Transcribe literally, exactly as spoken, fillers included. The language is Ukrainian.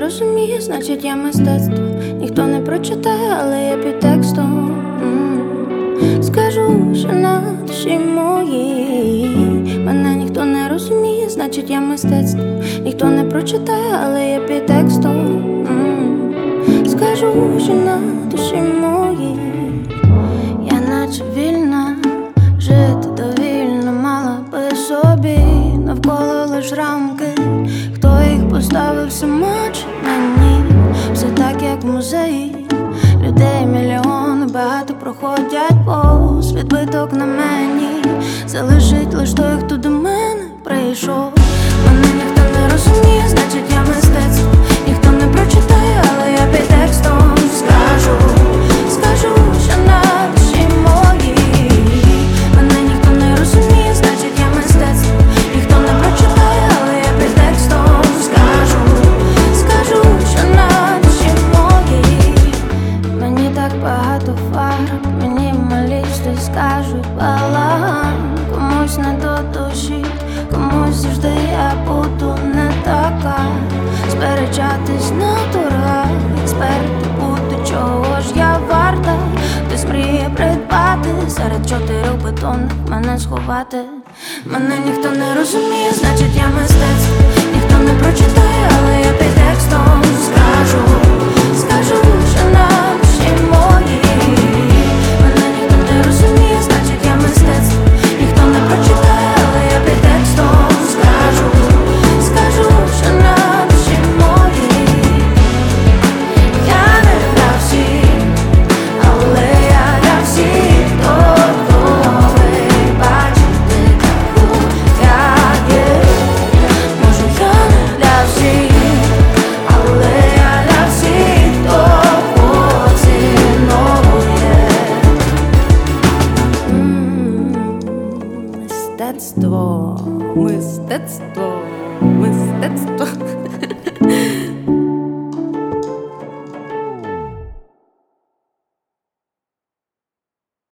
розуміє, значить я мистецтво. Ніхто не прочитає, але я під текстом. М. Скажу, що на душі моїй мене ніхто не розуміє, значить я мистецтво. Ніхто не прочитає, але я під текстом. М. Скажу, що на душі моїй я наче вільна, жити довільно мала би собі. Навколо лиш рамки, хто їх поставив, сама чи мені. Все так, як в музеї. Людей мільйони, багато проходять повз. Відбиток на мені залишить лиш той, хто до мене прийшов. Мене ніхто не розуміє, значить я мистецтво. Ніхто не прочитає, але я під текстом. Скажу, скажу, що на душі моїй мене ніхто не розуміє, значить я мистецтво. Ніхто не прочитає, але я під текстом. Скажу, скажу, що на душі моїй мені так багато фарб, мінімалісти скажуть балаган. Комусь не до душі, комусь завжди я буду не така. Сперечатись на торгах, експерти будуть, чого ж я варта. Хтось мріє придбати, серед чотирьох бетонних мене сховати. Мене ніхто не розуміє, значить я мистецтво. Ніхто не прочитає, але я під текстом. Скажу, скажу, що на душі моїй мене ніхто не розуміє, значить я мистецтво. Ніхто не прочитає, але я під текстом. Скажу, скажу, що на душі моїй я не для всіх, але я для всіх, хто готовий бачити таку, як є. Може я не для всіх, але я для всіх, хто поціновує. М, Мистецтво, мистецтво, мистецтво.